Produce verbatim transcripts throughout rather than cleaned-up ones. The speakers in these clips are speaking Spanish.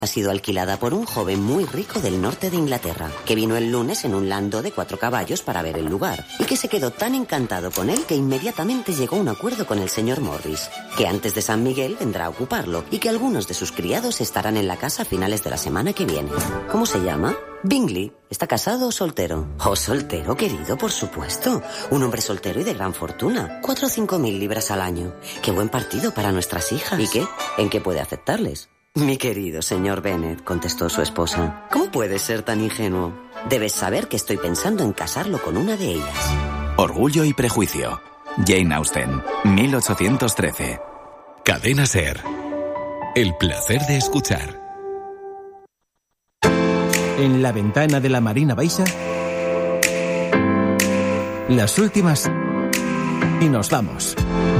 ha sido alquilada por un joven muy rico del norte de Inglaterra, que vino el lunes en un landó de cuatro caballos para ver el lugar, y que se quedó tan encantado con él que inmediatamente llegó a un acuerdo con el señor Morris, que antes de San Miguel vendrá a ocuparlo, y que algunos de sus criados estarán en la casa a finales de la semana que viene. ¿Cómo se llama? Bingley. ¿Está casado o soltero? Oh, soltero, querido, por supuesto. Un hombre soltero y de gran fortuna. Cuatro o cinco mil libras al año. Qué buen partido para nuestras hijas. ¿Y qué? ¿En qué puede aceptarles? Mi querido señor Bennet, contestó su esposa, ¿cómo puedes ser tan ingenuo? Debes saber que estoy pensando en casarlo con una de ellas. Orgullo y prejuicio. Jane Austen, mil ochocientos trece. Cadena SER. El placer de escuchar. En la ventana de la Marina Baixa, las últimas y nos vamos.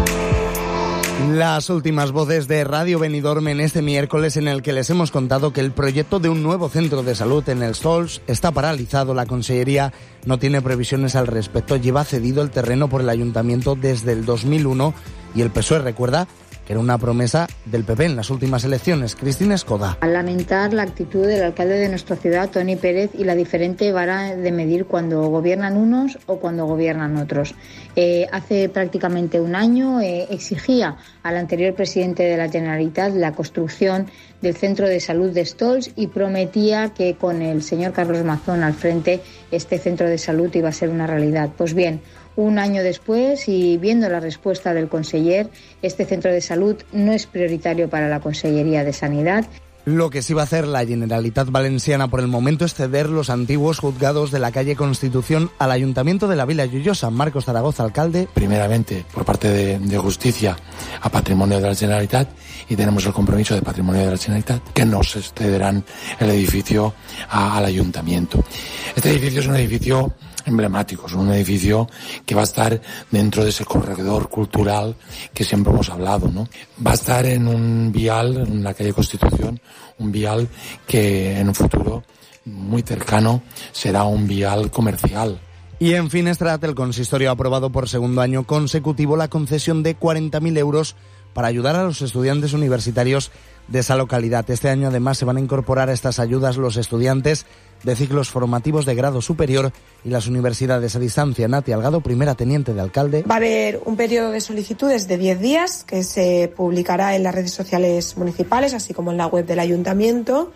Las últimas voces de Radio Benidorm en este miércoles, en el que les hemos contado que el proyecto de un nuevo centro de salud en el Sols está paralizado. La Consellería no tiene previsiones al respecto. Lleva cedido el terreno por el Ayuntamiento desde el dos mil uno y el P S O E recuerda que era una promesa del P P en las últimas elecciones. Cristina Escoda. Al lamentar la actitud del alcalde de nuestra ciudad, Toni Pérez, y la diferente vara de medir cuando gobiernan unos o cuando gobiernan otros. Eh, hace prácticamente un año eh, exigía al anterior presidente de la Generalitat la construcción del centro de salud de Stols y prometía que con el señor Carlos Mazón al frente este centro de salud iba a ser una realidad. Pues bien, un año después y viendo la respuesta del conseller, este centro de salud no es prioritario para la Consellería de Sanidad. Lo que sí va a hacer la Generalitat Valenciana por el momento es ceder los antiguos juzgados de la calle Constitución al Ayuntamiento de la Vila Joiosa. Marcos Zaragoza, alcalde. Primeramente, por parte de, de Justicia, a Patrimonio de la Generalitat, y tenemos el compromiso de Patrimonio de la Generalitat que nos cederán el edificio a, al Ayuntamiento. Este edificio es un edificio emblemático, es un edificio que va a estar dentro de ese corredor cultural que siempre hemos hablado, ¿no? Va a estar en un vial, en la calle Constitución, un vial que en un futuro muy cercano será un vial comercial. Y en Finestrat, el consistorio ha aprobado por segundo año consecutivo la concesión de cuarenta mil euros para ayudar a los estudiantes universitarios de esa localidad. Este año además se van a incorporar a estas ayudas los estudiantes de ciclos formativos de grado superior y las universidades a distancia. Nati Algado, primera teniente de alcalde. Va a haber un periodo de solicitudes de diez días que se publicará en las redes sociales municipales, así como en la web del ayuntamiento,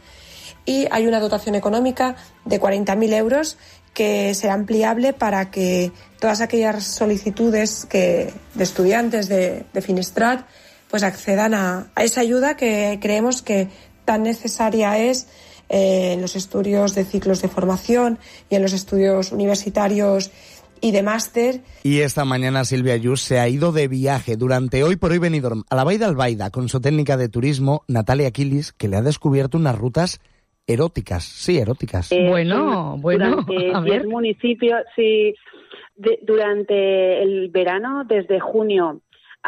y hay una dotación económica de cuarenta mil euros que será ampliable para que todas aquellas solicitudes que, de estudiantes de, de Finestrat pues accedan a, a esa ayuda que creemos que tan necesaria es eh, en los estudios de ciclos de formación y en los estudios universitarios y de máster. Y esta mañana Silvia Ayús se ha ido de viaje durante Hoy por Hoy Benidorm a la Baida Albaida con su técnica de turismo Natalia Quilis, que le ha descubierto unas rutas eróticas, sí, eróticas. Eh, bueno, bueno, a ver. diez municipios, sí, de, durante el verano, desde junio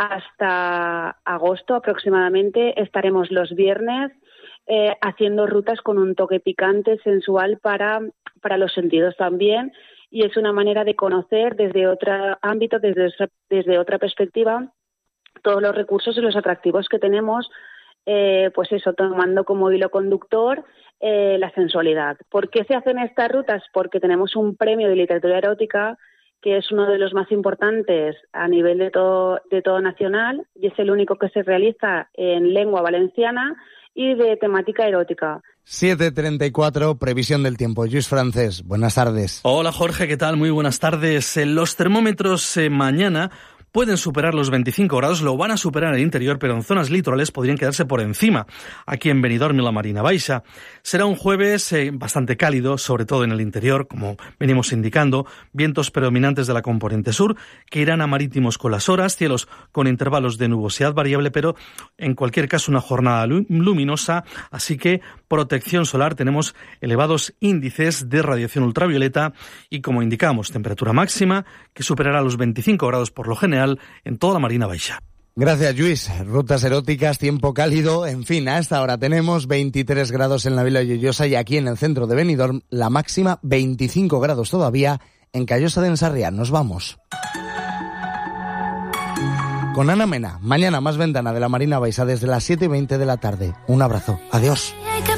hasta agosto aproximadamente, estaremos los viernes eh, haciendo rutas con un toque picante, sensual para, para los sentidos también, y es una manera de conocer desde otro ámbito, desde, desde otra perspectiva, todos los recursos y los atractivos que tenemos, eh, pues eso, tomando como hilo conductor eh, la sensualidad. ¿Por qué se hacen estas rutas? Porque tenemos un premio de literatura erótica que es uno de los más importantes a nivel de todo, de todo nacional, y es el único que se realiza en lengua valenciana y de temática erótica. siete treinta y cuatro, previsión del tiempo. Luis Francés, buenas tardes. Hola Jorge, ¿qué tal? Muy buenas tardes. Los termómetros eh, mañana pueden superar los veinticinco grados, lo van a superar en el interior, pero en zonas litorales podrían quedarse por encima, aquí en Benidorm y la Marina Baixa. Será un jueves eh, bastante cálido, sobre todo en el interior, como venimos indicando, vientos predominantes de la componente sur, que irán a marítimos con las horas, cielos con intervalos de nubosidad variable, pero en cualquier caso una jornada luminosa, así que protección solar, tenemos elevados índices de radiación ultravioleta y, como indicamos, temperatura máxima que superará los veinticinco grados por lo general en toda la Marina Baixa. Gracias, Luis. Rutas eróticas, tiempo cálido, en fin, a esta hora tenemos veintitrés grados en la Vila Joiosa y aquí en el centro de Benidorm la máxima veinticinco grados todavía en Callosa de Ensarriá. Nos vamos con Ana Mena. Mañana más ventana de la Marina Baixa desde las siete y veinte de la tarde. Un abrazo. Adiós.